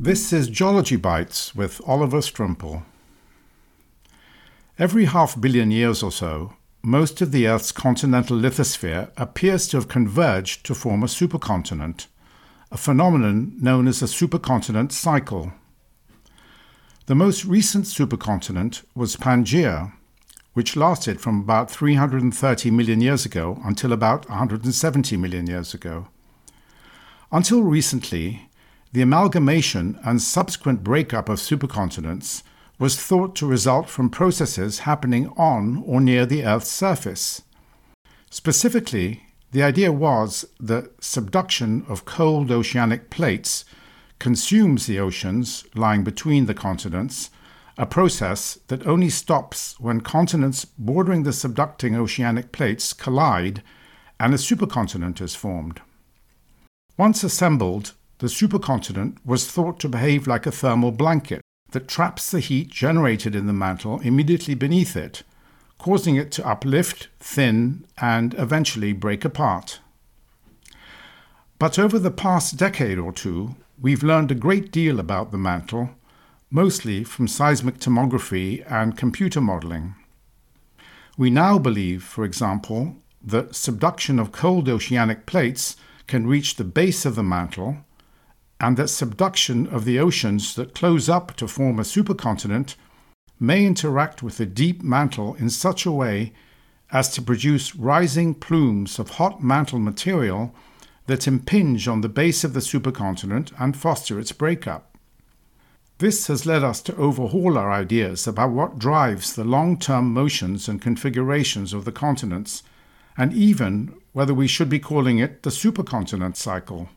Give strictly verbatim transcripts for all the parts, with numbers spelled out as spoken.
This is Geology Bites with Oliver Strumpel. Every half billion years or so, most of the Earth's continental lithosphere appears to have converged to form a supercontinent, a phenomenon known as a supercontinent cycle. The most recent supercontinent was Pangaea, which lasted from about three hundred thirty million years ago until about one hundred seventy million years ago. Until recently, the amalgamation and subsequent breakup of supercontinents was thought to result from processes happening on or near the Earth's surface. Specifically, the idea was that subduction of cold oceanic plates consumes the oceans lying between the continents, a process that only stops when continents bordering the subducting oceanic plates collide and a supercontinent is formed. Once assembled, the supercontinent was thought to behave like a thermal blanket that traps the heat generated in the mantle immediately beneath it, causing it to uplift, thin, and eventually break apart. But over the past decade or two, we've learned a great deal about the mantle, mostly from seismic tomography and computer modeling. We now believe, for example, that subduction of cold oceanic plates can reach the base of the mantle, and that subduction of the oceans that close up to form a supercontinent may interact with the deep mantle in such a way as to produce rising plumes of hot mantle material that impinge on the base of the supercontinent and foster its breakup. This has led us to overhaul our ideas about what drives the long-term motions and configurations of the continents, and even whether we should be calling it the supercontinent cycle.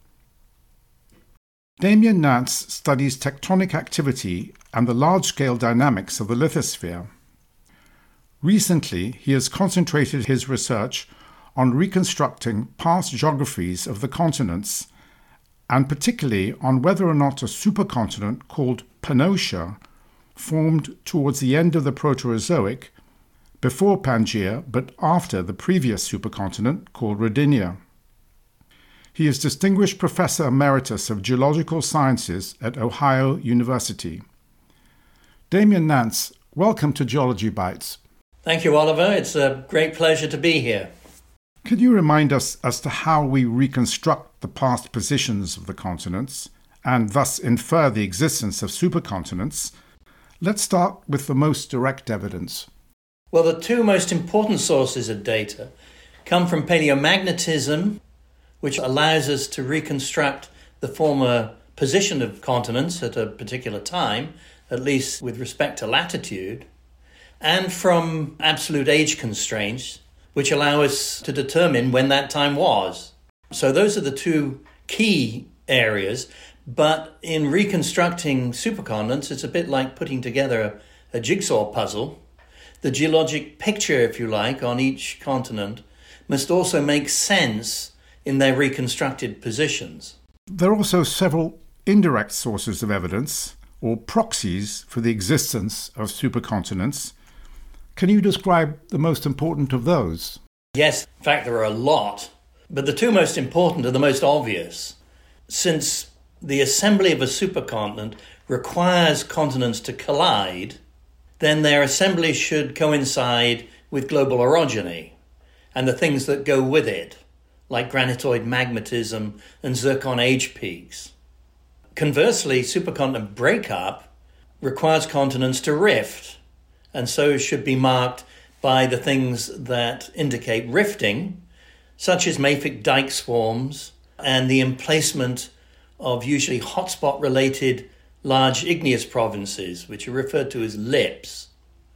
Damien Nance studies tectonic activity and the large-scale dynamics of the lithosphere. Recently, he has concentrated his research on reconstructing past geographies of the continents, and particularly on whether or not a supercontinent called Pannotia formed towards the end of the Proterozoic, before Pangaea but after the previous supercontinent called Rodinia. He is Distinguished Professor Emeritus of Geological Sciences at Ohio University. Damien Nance, welcome to Geology Bites. Thank you, Oliver. It's a great pleasure to be here. Could you remind us as to how we reconstruct the past positions of the continents and thus infer the existence of supercontinents? Let's start with the most direct evidence. Well, the two most important sources of data come from paleomagnetism, which allows us to reconstruct the former position of continents at a particular time, at least with respect to latitude, and from absolute age constraints, which allow us to determine when that time was. So those are the two key areas, but in reconstructing supercontinents, it's a bit like putting together a, a jigsaw puzzle. The geologic picture, if you like, on each continent must also make sense in their reconstructed positions. There are also several indirect sources of evidence, or proxies, for the existence of supercontinents. Can you describe the most important of those? Yes, in fact there are a lot, but the two most important are the most obvious. Since the assembly of a supercontinent requires continents to collide, then their assembly should coincide with global orogeny and the things that go with it, like granitoid magmatism and zircon age peaks. Conversely, supercontinent breakup requires continents to rift, and so should be marked by the things that indicate rifting, such as mafic dike swarms and the emplacement of usually hotspot-related large igneous provinces, which are referred to as lips.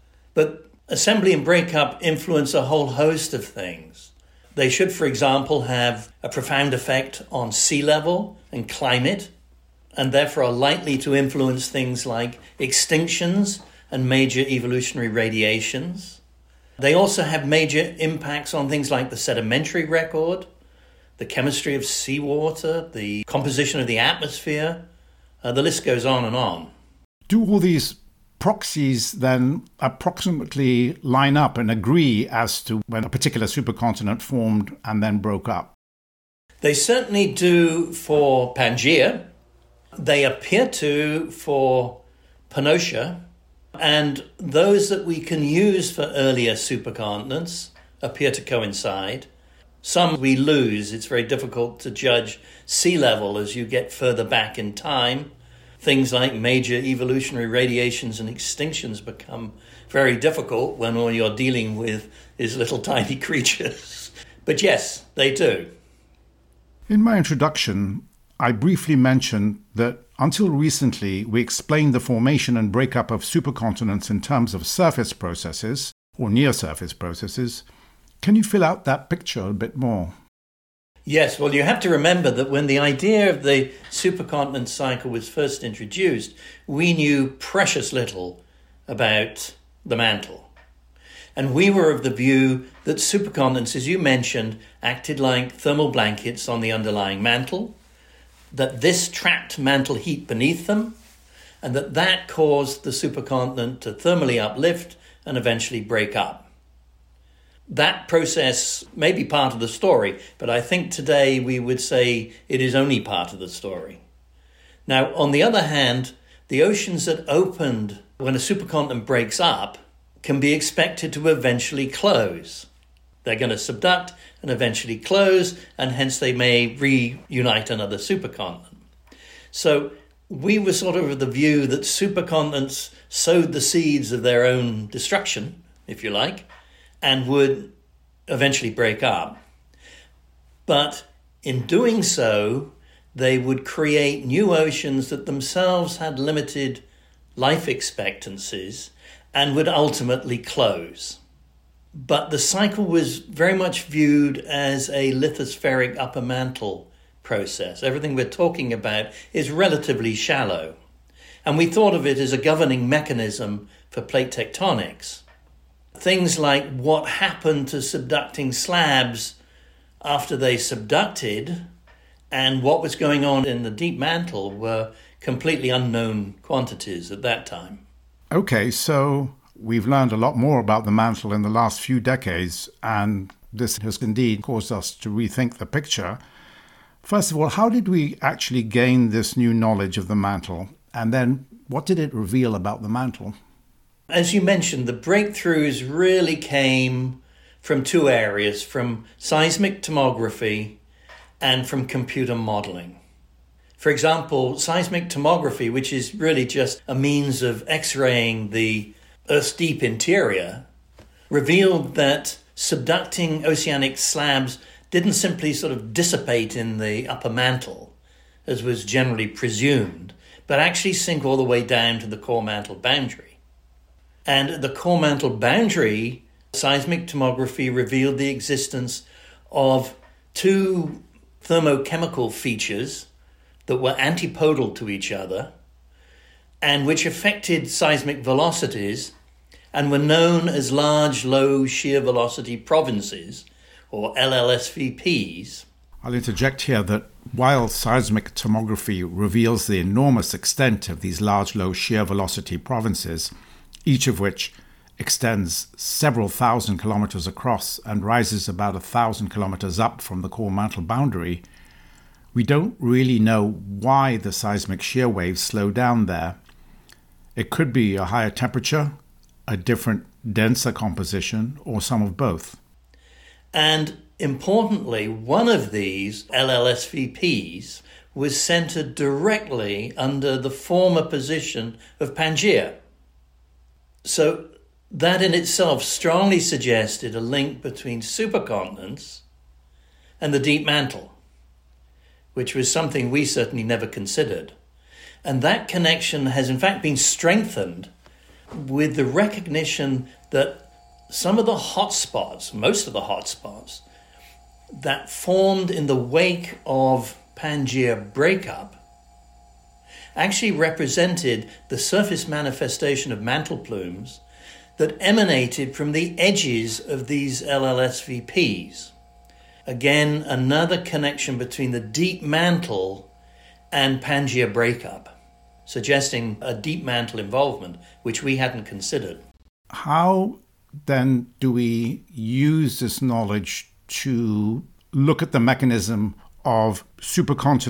But assembly and breakup influence a whole host of things. They should, for example, have a profound effect on sea level and climate, and therefore are likely to influence things like extinctions and major evolutionary radiations. They also have major impacts on things like the sedimentary record, the chemistry of seawater, the composition of the atmosphere. Uh, the list goes on and on. Do all these proxies then approximately line up and agree as to when a particular supercontinent formed and then broke up? They certainly do for Pangaea, They appear to for Pannotia, and those that we can use for earlier supercontinents appear to coincide. Some we lose. It's very difficult to judge sea level as you get further back in time. Things like major evolutionary radiations and extinctions become very difficult when all you're dealing with is little tiny creatures. But yes, they do. In my introduction, I briefly mentioned that until recently we explained the formation and breakup of supercontinents in terms of surface processes or near-surface processes. Can you fill out that picture a bit more? Yes, well, you have to remember that when the idea of the supercontinent cycle was first introduced, we knew precious little about the mantle. And we were of the view that supercontinents, as you mentioned, acted like thermal blankets on the underlying mantle, that this trapped mantle heat beneath them, and that that caused the supercontinent to thermally uplift and eventually break up. That process may be part of the story, but I think today we would say it is only part of the story. Now, on the other hand, the oceans that opened when a supercontinent breaks up can be expected to eventually close. They're going to subduct and eventually close, and hence they may reunite another supercontinent. So we were sort of of the view that supercontinents sowed the seeds of their own destruction, if you like, and would eventually break up. But in doing so, they would create new oceans that themselves had limited life expectancies and would ultimately close. But the cycle was very much viewed as a lithospheric upper mantle process. Everything we're talking about is relatively shallow. And we thought of it as a governing mechanism for plate tectonics. Things like what happened to subducting slabs after they subducted and what was going on in the deep mantle were completely unknown quantities at that time. Okay, so we've learned a lot more about the mantle in the last few decades, and this has indeed caused us to rethink the picture. First of all, how did we actually gain this new knowledge of the mantle? And then what did it reveal about the mantle? As you mentioned, the breakthroughs really came from two areas, from seismic tomography and from computer modeling. For example, seismic tomography, which is really just a means of X-raying the Earth's deep interior, revealed that subducting oceanic slabs didn't simply sort of dissipate in the upper mantle, as was generally presumed, but actually sink all the way down to the core mantle boundary. And at the core mantle boundary, seismic tomography revealed the existence of two thermochemical features that were antipodal to each other and which affected seismic velocities and were known as large low shear velocity provinces, or L L S V Ps. I'll interject here that while seismic tomography reveals the enormous extent of these large low shear velocity provinces, each of which extends several thousand kilometers across and rises about a thousand kilometers up from the core mantle boundary, we don't really know why the seismic shear waves slow down there. It could be a higher temperature, a different, denser composition, or some of both. And importantly, one of these L L S V Ps was centered directly under the former position of Pangaea. So that in itself strongly suggested a link between supercontinents and the deep mantle, which was something we certainly never considered. And that connection has in fact been strengthened with the recognition that some of the hotspots, most of the hotspots, that formed in the wake of Pangaea breakup actually represented the surface manifestation of mantle plumes that emanated from the edges of these L L S V Ps. Again, another connection between the deep mantle and Pangaea breakup, suggesting a deep mantle involvement, which we hadn't considered. How then do we use this knowledge to look at the mechanism of supercontinent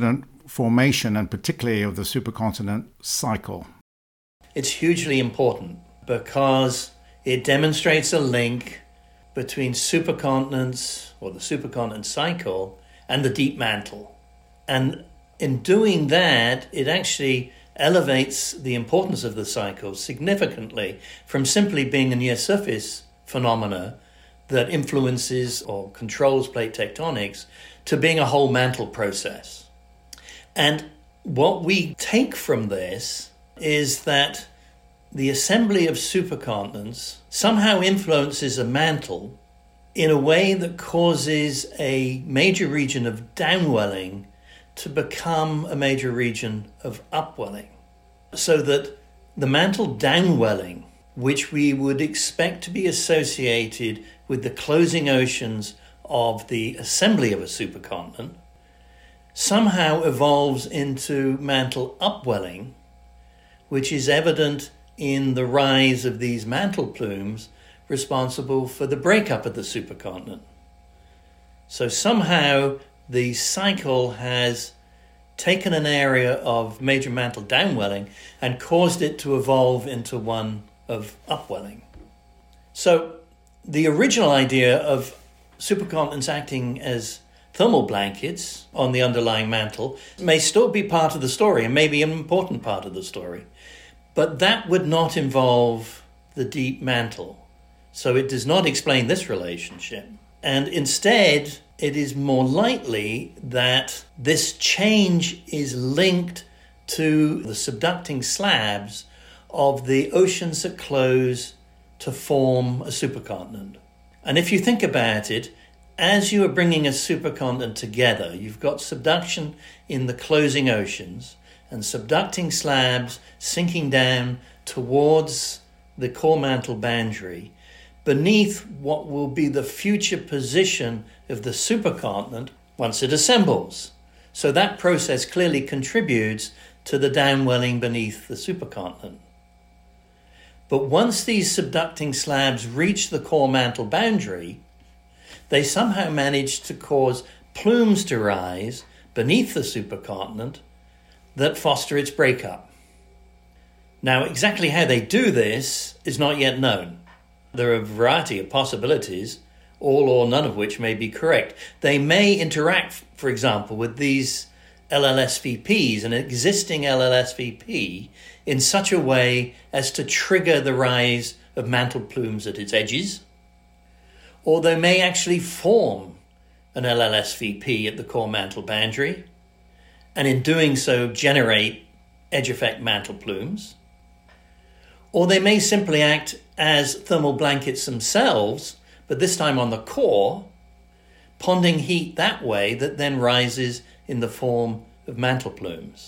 formation and particularly of the supercontinent cycle? It's hugely important because it demonstrates a link between supercontinents or the supercontinent cycle and the deep mantle. And in doing that, it actually elevates the importance of the cycle significantly from simply being a near-surface phenomena that influences or controls plate tectonics to being a whole mantle process. And what we take from this is that the assembly of supercontinents somehow influences a mantle in a way that causes a major region of downwelling to become a major region of upwelling. So that the mantle downwelling, which we would expect to be associated with the closing oceans of the assembly of a supercontinent, somehow evolves into mantle upwelling, which is evident in the rise of these mantle plumes responsible for the breakup of the supercontinent. So somehow the cycle has taken an area of major mantle downwelling and caused it to evolve into one of upwelling. So the original idea of supercontinents acting as thermal blankets on the underlying mantle may still be part of the story and may be an important part of the story, but that would not involve the deep mantle. So it does not explain this relationship. And instead, it is more likely that this change is linked to the subducting slabs of the oceans that close to form a supercontinent. And if you think about it, as you are bringing a supercontinent together, you've got subduction in the closing oceans and subducting slabs sinking down towards the core mantle boundary beneath what will be the future position of the supercontinent once it assembles. So that process clearly contributes to the downwelling beneath the supercontinent. But once these subducting slabs reach the core mantle boundary, they somehow manage to cause plumes to rise beneath the supercontinent that foster its breakup. Now, exactly how they do this is not yet known. There are a variety of possibilities, all or none of which may be correct. They may interact, for example, with these L L S V Ps, an existing L L S V P, in such a way as to trigger the rise of mantle plumes at its edges. Or they may actually form an L L S V P at the core mantle boundary, and in doing so generate edge effect mantle plumes. Or they may simply act as thermal blankets themselves, but this time on the core, ponding heat that way that then rises in the form of mantle plumes.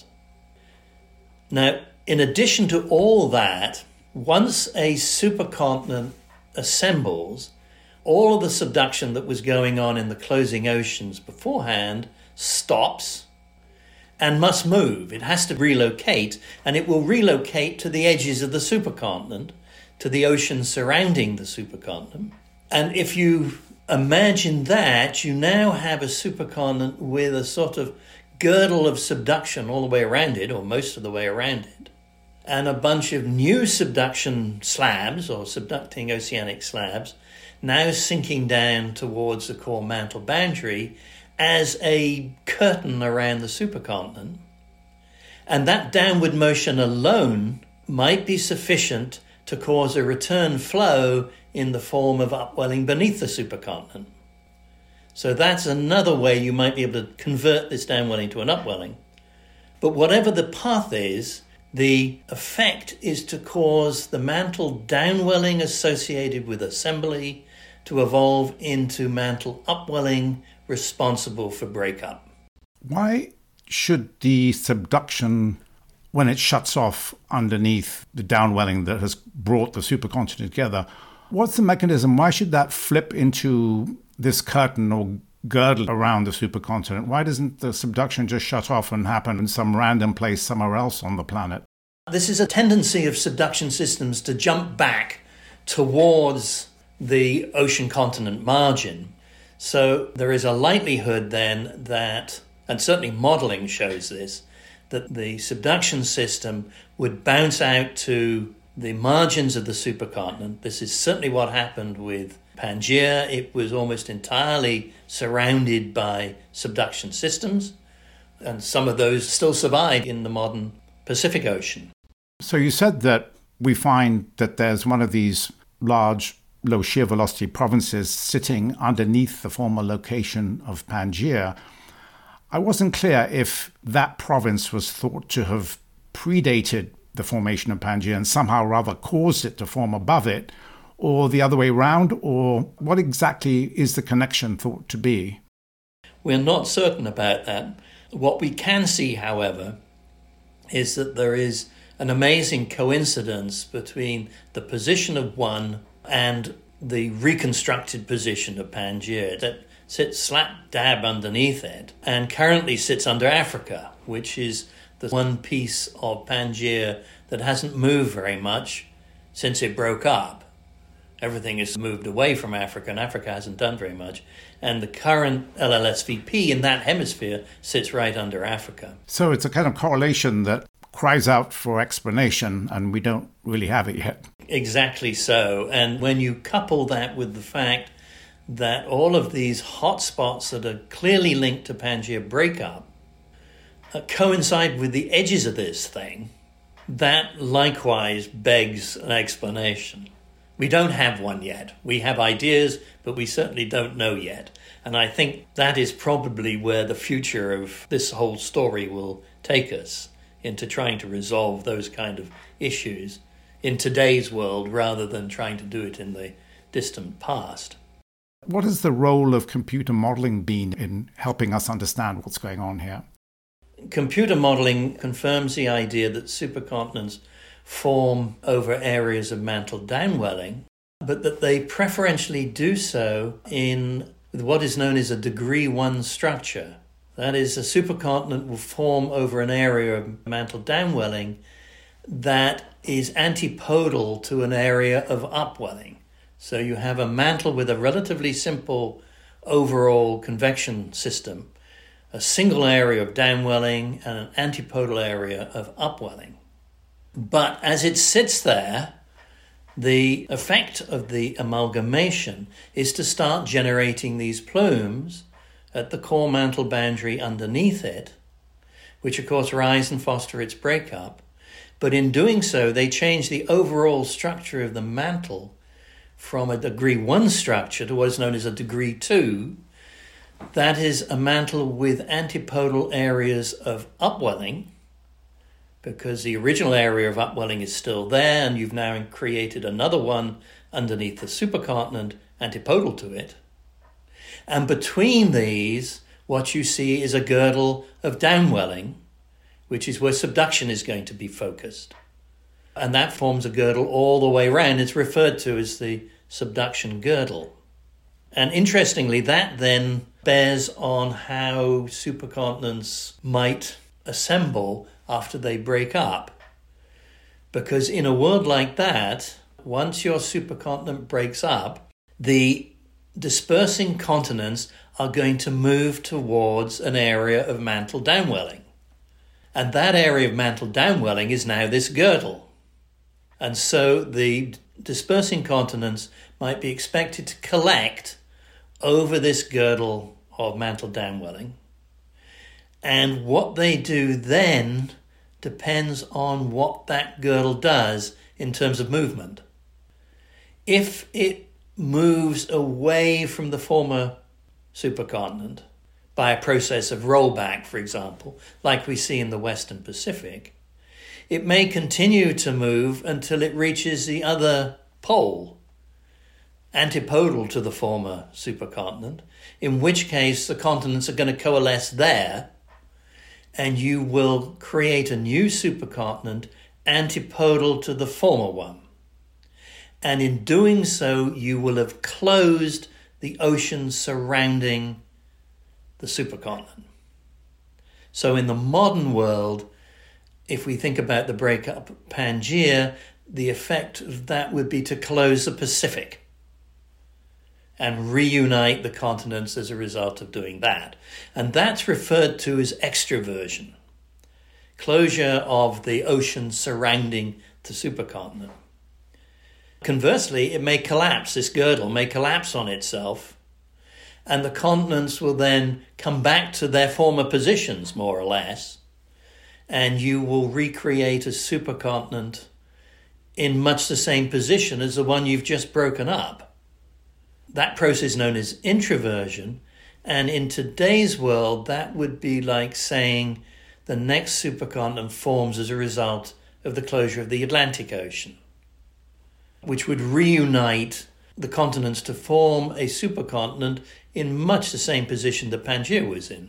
Now, in addition to all that, once a supercontinent assembles, all of the subduction that was going on in the closing oceans beforehand stops and must move. It has to relocate, and it will relocate to the edges of the supercontinent, to the ocean surrounding the supercontinent. And if you imagine that, you now have a supercontinent with a sort of girdle of subduction all the way around it, or most of the way around it, and a bunch of new subduction slabs, or subducting oceanic slabs, now sinking down towards the core mantle boundary as a curtain around the supercontinent. And that downward motion alone might be sufficient to cause a return flow in the form of upwelling beneath the supercontinent. So that's another way you might be able to convert this downwelling to an upwelling. But whatever the path is, the effect is to cause the mantle downwelling associated with assembly to evolve into mantle upwelling responsible for breakup. Why should the subduction, when it shuts off underneath the downwelling that has brought the supercontinent together, what's the mechanism? Why should that flip into this curtain or girdle around the supercontinent? Why doesn't the subduction just shut off and happen in some random place somewhere else on the planet? This is a tendency of subduction systems to jump back towards the ocean continent margin. So there is a likelihood then that and certainly modelling shows this, that the subduction system would bounce out to the margins of the supercontinent. This is certainly what happened with Pangaea. It was almost entirely surrounded by subduction systems, and some of those still survive in the modern Pacific Ocean. So you said that we find that there's one of these large low shear velocity provinces sitting underneath the former location of Pangaea. I wasn't clear if that province was thought to have predated the formation of Pangaea and somehow rather caused it to form above it, or the other way around, or what exactly is the connection thought to be? We're not certain about that. What we can see, however, is that there is an amazing coincidence between the position of one and the reconstructed position of Pangaea that sits slap dab underneath it and currently sits under Africa, which is the one piece of Pangaea that hasn't moved very much since it broke up. Everything has moved away from Africa, and Africa hasn't done very much. And the current L L S V P in that hemisphere sits right under Africa. So it's a kind of correlation that cries out for explanation, and we don't really have it yet. Exactly so. And when you couple that with the fact that all of these hotspots that are clearly linked to Pangaea breakup uh, coincide with the edges of this thing, that likewise begs an explanation. We don't have one yet. We have ideas, but we certainly don't know yet. And I think that is probably where the future of this whole story will take us, into trying to resolve those kind of issues in today's world rather than trying to do it in the distant past. What has the role of computer modeling been in helping us understand what's going on here? Computer modeling confirms the idea that supercontinents form over areas of mantle downwelling, but that they preferentially do so in what is known as a degree one structure. That is, a supercontinent will form over an area of mantle downwelling that is antipodal to an area of upwelling. So you have a mantle with a relatively simple overall convection system, a single area of downwelling and an antipodal area of upwelling. But as it sits there, the effect of the amalgamation is to start generating these plumes at the core mantle boundary underneath it, which of course rise and foster its breakup. But in doing so, they change the overall structure of the mantle from a degree one structure to what is known as a degree two. That is a mantle with antipodal areas of upwelling, because the original area of upwelling is still there, and you've now created another one underneath the supercontinent antipodal to it. And between these, what you see is a girdle of downwelling, which is where subduction is going to be focused. And that forms a girdle all the way around. It's referred to as the subduction girdle. And interestingly, that then bears on how supercontinents might assemble after they break up. Because in a world like that, once your supercontinent breaks up, the dispersing continents are going to move towards an area of mantle downwelling. And that area of mantle downwelling is now this girdle. And so the dispersing continents might be expected to collect over this girdle of mantle downwelling. And what they do then depends on what that girdle does in terms of movement. If it moves away from the former supercontinent by a process of rollback, for example, like we see in the Western Pacific, it may continue to move until it reaches the other pole, antipodal to the former supercontinent, in which case the continents are going to coalesce there, and you will create a new supercontinent antipodal to the former one. And in doing so, you will have closed the ocean surrounding the supercontinent. So in the modern world, if we think about the breakup of Pangaea, the effect of that would be to close the Pacific. and reunite the continents as a result of doing that. And that's referred to as extraversion, closure of the ocean surrounding the supercontinent. Conversely, it may collapse, this girdle may collapse on itself, and the continents will then come back to their former positions, more or less, and you will recreate a supercontinent in much the same position as the one you've just broken up. That process is known as introversion, and in today's world, that would be like saying the next supercontinent forms as a result of the closure of the Atlantic Ocean, which would reunite the continents to form a supercontinent in much the same position that Pangaea was in.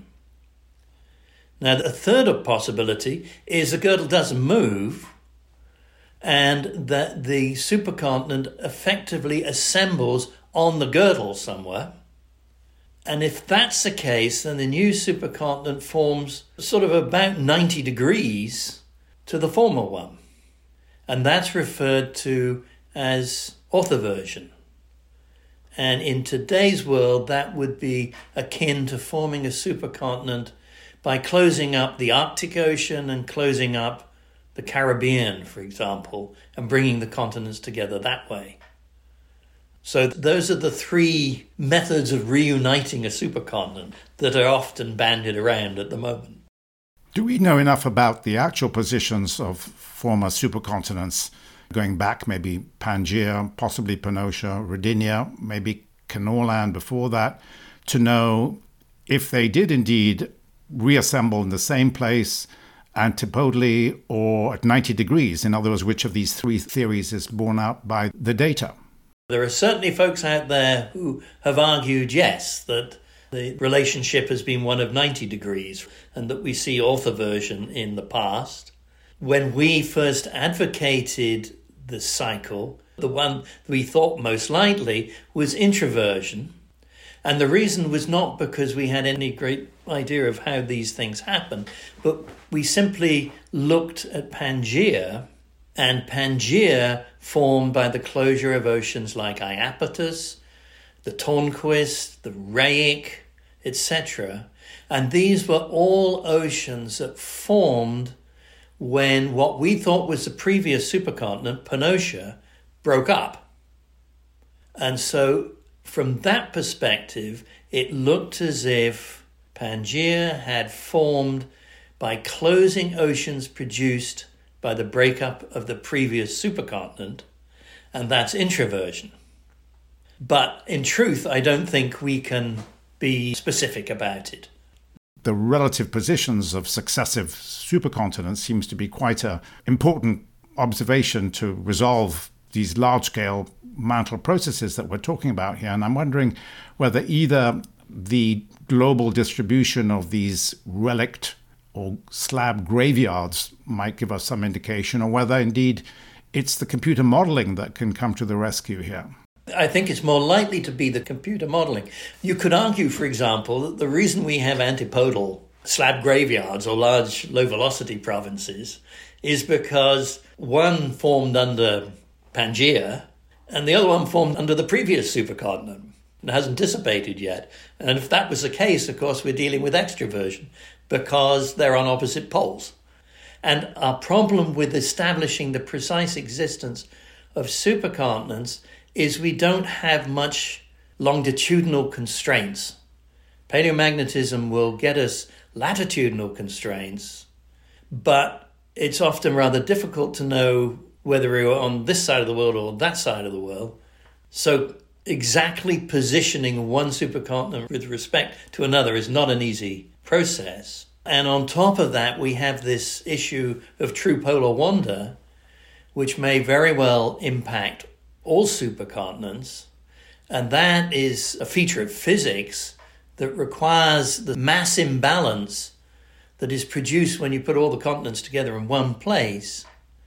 Now, the third possibility is the girdle doesn't move and that the supercontinent effectively assembles on the girdle somewhere. And if that's the case, then the new supercontinent forms sort of about ninety degrees to the former one. And that's referred to as orthoversion. And in today's world, that would be akin to forming a supercontinent by closing up the Arctic Ocean and closing up the Caribbean, for example, and bringing the continents together that way. So those are the three methods of reuniting a supercontinent that are often bandied around at the moment. Do we know enough about the actual positions of former supercontinents, going back maybe Pangaea, possibly Pannotia, Rodinia, maybe Kenorland before that, to know if they did indeed reassemble in the same place, antipodally or at ninety degrees? In other words, which of these three theories is borne out by the data? There are certainly folks out there who have argued, yes, that the relationship has been one of ninety degrees and that we see orthoversion in the past. When we first advocated the cycle, the one we thought most likely was introversion. And the reason was not because we had any great idea of how these things happen, but we simply looked at Pangaea, and Pangaea formed by the closure of oceans like Iapetus, the Tornquist, the Rheic, et cetera. And these were all oceans that formed when what we thought was the previous supercontinent, Pannotia, broke up. And so from that perspective, it looked as if Pangaea had formed by closing oceans produced by the breakup of the previous supercontinent, and that's introversion. But in truth, I don't think we can be specific about it. The relative positions of successive supercontinents seems to be quite an important observation to resolve these large-scale mantle processes that we're talking about here. And I'm wondering whether either the global distribution of these relict or slab graveyards might give us some indication, or whether indeed it's the computer modeling that can come to the rescue here. I think it's more likely to be the computer modeling. You could argue, for example, that the reason we have antipodal slab graveyards or large low-velocity provinces is because one formed under Pangaea and the other one formed under the previous supercontinent. It hasn't dissipated yet. And if that was the case, of course, we're dealing with extraversion because they're on opposite poles. And our problem with establishing the precise existence of supercontinents is we don't have much longitudinal constraints. Paleomagnetism will get us latitudinal constraints, but it's often rather difficult to know whether we're on this side of the world or that side of the world. So exactly positioning one supercontinent with respect to another is not an easy process. And on top of that, we have this issue of true polar wander, which may very well impact all supercontinents. And that is a feature of physics that requires the mass imbalance that is produced when you put all the continents together in one place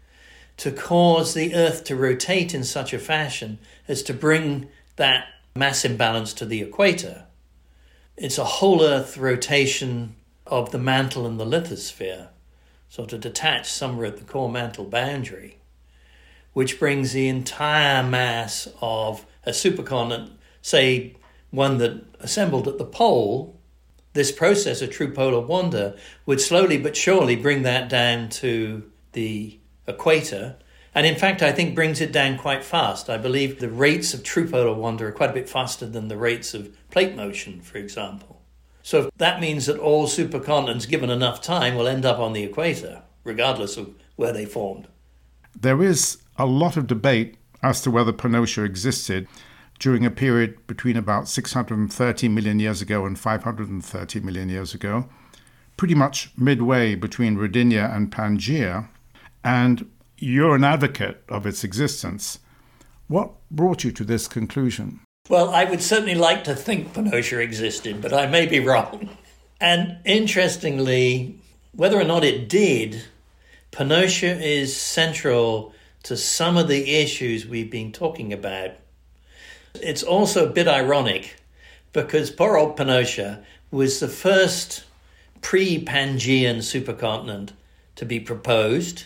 to cause the Earth to rotate in such a fashion as to bring that mass imbalance to the equator. It's a whole Earth rotation of the mantle and the lithosphere, so to detach somewhere at the core mantle boundary, which brings the entire mass of a supercontinent say one that assembled at the pole, this process of true polar wander would slowly but surely bring that down to the equator. And in fact, I think brings it down quite fast. I believe the rates of true polar wander are quite a bit faster than the rates of plate motion, for example. So that means that all supercontinents, given enough time, will end up on the equator, regardless of where they formed. There is a lot of debate as to whether Pannotia existed during a period between about six hundred thirty million years ago and five hundred thirty million years ago, pretty much midway between Rodinia and Pangaea, and you're an advocate of its existence. What brought you to this conclusion? Well, I would certainly like to think Pannotia existed, but I may be wrong. And interestingly, whether or not it did, Pannotia is central to some of the issues we've been talking about. It's also a bit ironic because poor old Pannotia was the first pre-Pangean supercontinent to be proposed.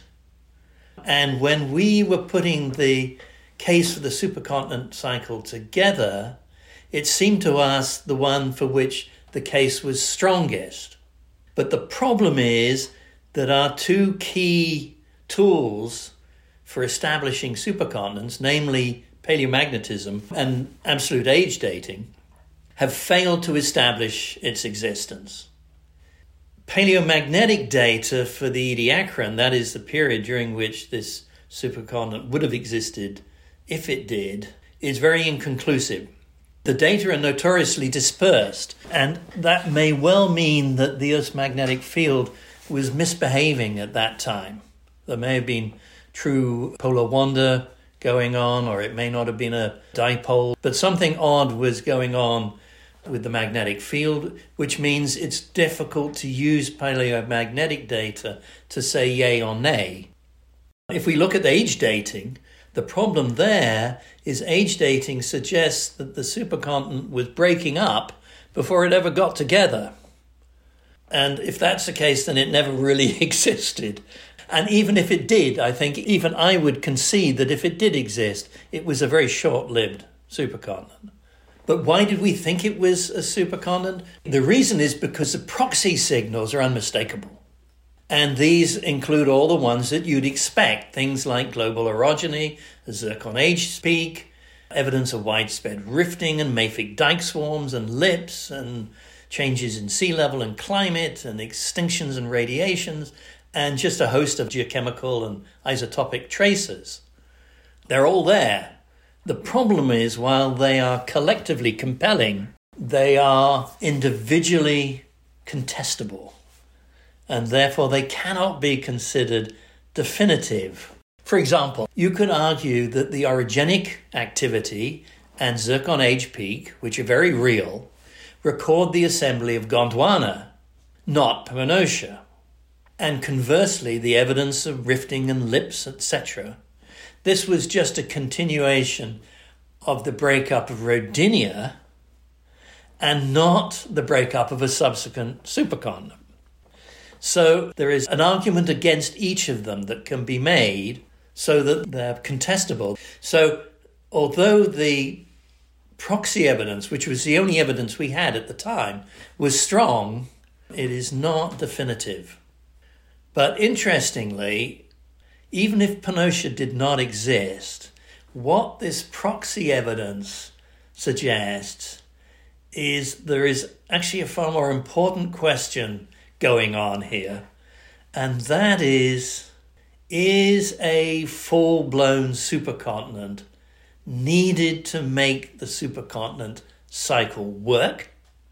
And when we were putting the case for the supercontinent cycle together, it seemed to us the one for which the case was strongest. But the problem is that our two key tools for establishing supercontinents, namely paleomagnetism and absolute age dating, have failed to establish its existence. Paleomagnetic data for the Ediacaran, that is the period during which this supercontinent would have existed if it did, is very inconclusive. The data are notoriously dispersed, and that may well mean that the Earth's magnetic field was misbehaving at that time. There may have been true polar wander going on, or it may not have been a dipole, but something odd was going on with the magnetic field, which means it's difficult to use paleomagnetic data to say yay or nay. If we look at age dating, the problem there is age dating suggests that the supercontinent was breaking up before it ever got together. And if that's the case, then it never really existed. And even if it did, I think even I would concede that if it did exist, it was a very short-lived supercontinent. But why did we think it was a supercontinent? The reason is because the proxy signals are unmistakable. And these include all the ones that you'd expect, things like global orogeny, a zircon age peak, evidence of widespread rifting and mafic dike swarms and lips, and changes in sea level and climate, and extinctions and radiations, and just a host of geochemical and isotopic traces. They're all there. The problem is, while they are collectively compelling, they are individually contestable, and therefore they cannot be considered definitive. For example, you could argue that the orogenic activity and zircon age peak, which are very real, record the assembly of Gondwana, not Pannotia. And conversely, the evidence of rifting and lips, et cetera, this was just a continuation of the breakup of Rodinia and not the breakup of a subsequent supercontinent. So there is an argument against each of them that can be made so that they're contestable. So although the proxy evidence, which was the only evidence we had at the time, was strong, it is not definitive. But interestingly, even if Pannotia did not exist, what this proxy evidence suggests is there is actually a far more important question going on here, and that is, is a full-blown supercontinent needed to make the supercontinent cycle work,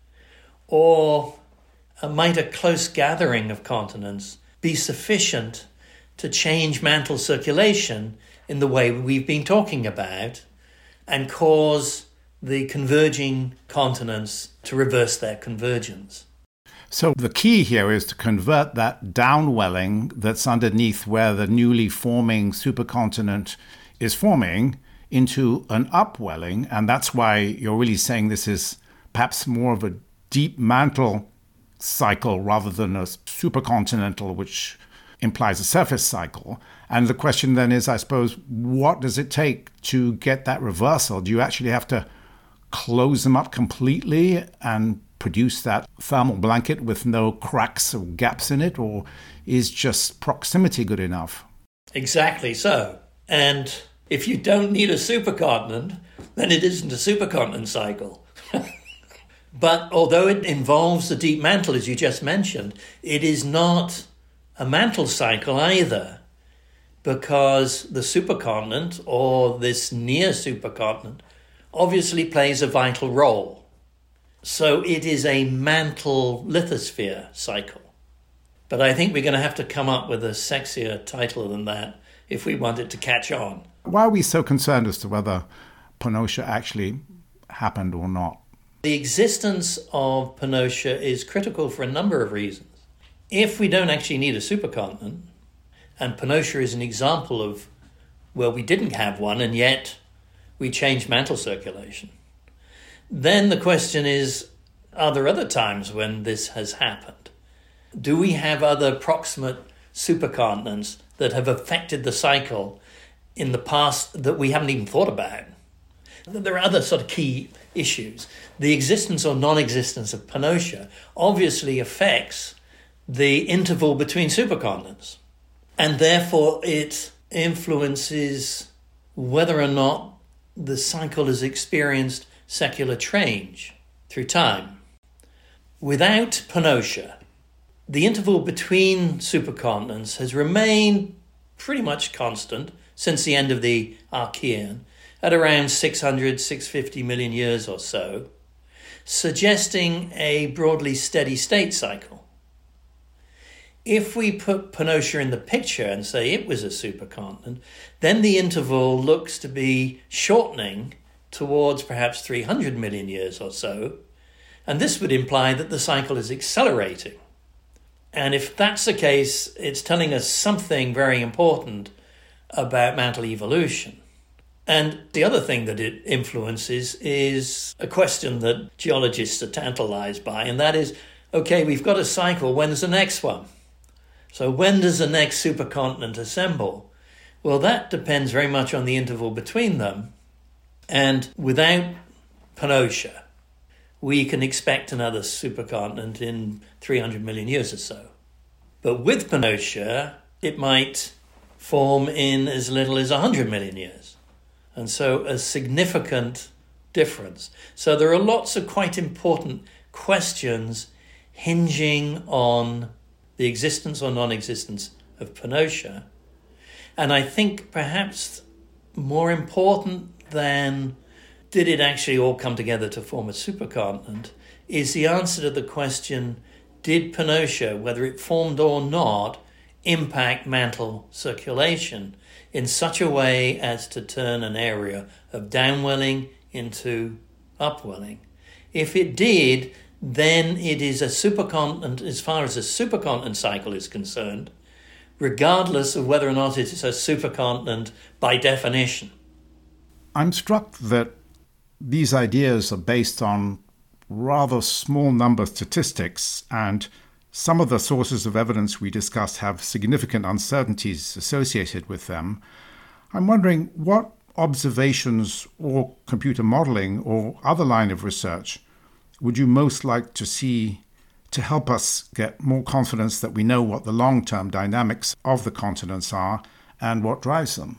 or might a close gathering of continents be sufficient to change mantle circulation in the way we've been talking about and cause the converging continents to reverse their convergence? So the key here is to convert that downwelling that's underneath where the newly forming supercontinent is forming into an upwelling, and that's why you're really saying this is perhaps more of a deep mantle cycle rather than a supercontinental, which implies a surface cycle. And the question then is, I suppose, what does it take to get that reversal? Do you actually have to close them up completely and produce that thermal blanket with no cracks or gaps in it, or is just proximity good enough? Exactly so. And if you don't need a supercontinent, then it isn't a supercontinent cycle. But although it involves the deep mantle, as you just mentioned, it is not a mantle cycle either, because the supercontinent, or this near supercontinent, obviously plays a vital role. So it is a mantle lithosphere cycle. But I think we're going to have to come up with a sexier title than that if we want it to catch on. Why are we so concerned as to whether Pannotia actually happened or not? The existence of Pannotia is critical for a number of reasons. If we don't actually need a supercontinent, and Pannotia is an example of where we didn't have one and yet we changed mantle circulation, then the question is, are there other times when this has happened? Do we have other proximate supercontinents that have affected the cycle in the past that we haven't even thought about? There are other sort of key issues. The existence or non-existence of Pannotia obviously affects the interval between supercontinents, and therefore it influences whether or not the cycle has experienced secular change through time. Without Pannotia, the interval between supercontinents has remained pretty much constant since the end of the Archean, at around six hundred, six hundred fifty million years or so, suggesting a broadly steady state cycle. If we put Pannotia in the picture and say it was a supercontinent, then the interval looks to be shortening towards perhaps three hundred million years or so, and this would imply that the cycle is accelerating. And if that's the case, it's telling us something very important about mantle evolution. And the other thing that it influences is a question that geologists are tantalized by, and that is, okay, we've got a cycle, when's the next one? So when does the next supercontinent assemble? Well, that depends very much on the interval between them. And without Pannotia, we can expect another supercontinent in three hundred million years or so. But with Pannotia, it might form in as little as one hundred million years. And so a significant difference. So there are lots of quite important questions hinging on the existence or non-existence of Pannotia. And I think perhaps more important than did it actually all come together to form a supercontinent is the answer to the question, did Pannotia, whether it formed or not, impact mantle circulation in such a way as to turn an area of downwelling into upwelling? If it did, then it is a supercontinent as far as a supercontinent cycle is concerned, regardless of whether or not it is a supercontinent by definition. I'm struck that these ideas are based on rather small number statistics, and some of the sources of evidence we discussed have significant uncertainties associated with them. I'm wondering what observations or computer modeling or other line of research would you most like to see to help us get more confidence that we know what the long-term dynamics of the continents are and what drives them?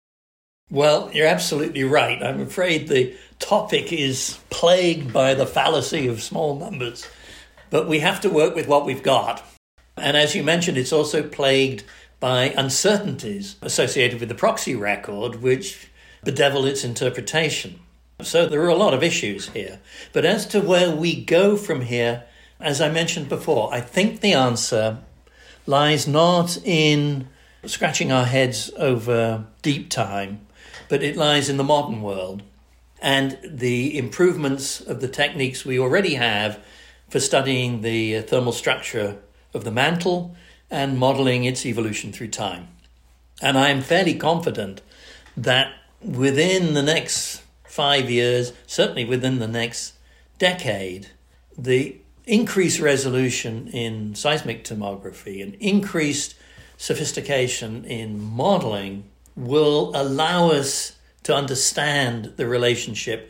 Well, you're absolutely right. I'm afraid the topic is plagued by the fallacy of small numbers, but we have to work with what we've got. And as you mentioned, it's also plagued by uncertainties associated with the proxy record, which bedevil its interpretation. So there are a lot of issues here. But as to where we go from here, as I mentioned before, I think the answer lies not in scratching our heads over deep time, but it lies in the modern world and the improvements of the techniques we already have for studying the thermal structure of the mantle and modeling its evolution through time. And I am fairly confident that within the next five years, certainly within the next decade, the increased resolution in seismic tomography and increased sophistication in modeling will allow us to understand the relationship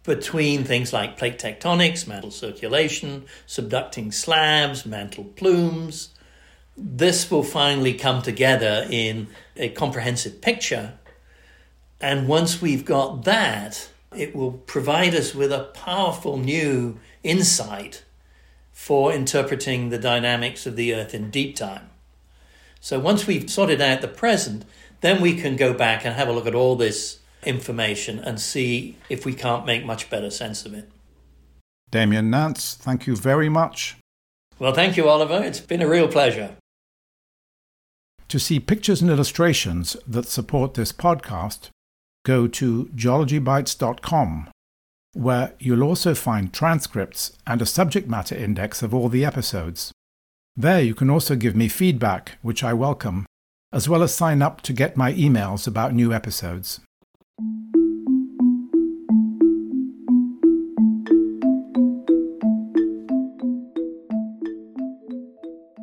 between things like plate tectonics, mantle circulation, subducting slabs, mantle plumes. This will finally come together in a comprehensive picture. And once we've got that, it will provide us with a powerful new insight for interpreting the dynamics of the Earth in deep time. So once we've sorted out the present, then we can go back and have a look at all this information and see if we can't make much better sense of it. Damien Nance, thank you very much. Well, thank you, Oliver. It's been a real pleasure. To see pictures and illustrations that support this podcast, go to geology bites dot com, where you'll also find transcripts and a subject matter index of all the episodes. There you can also give me feedback, which I welcome, as well as sign up to get my emails about new episodes.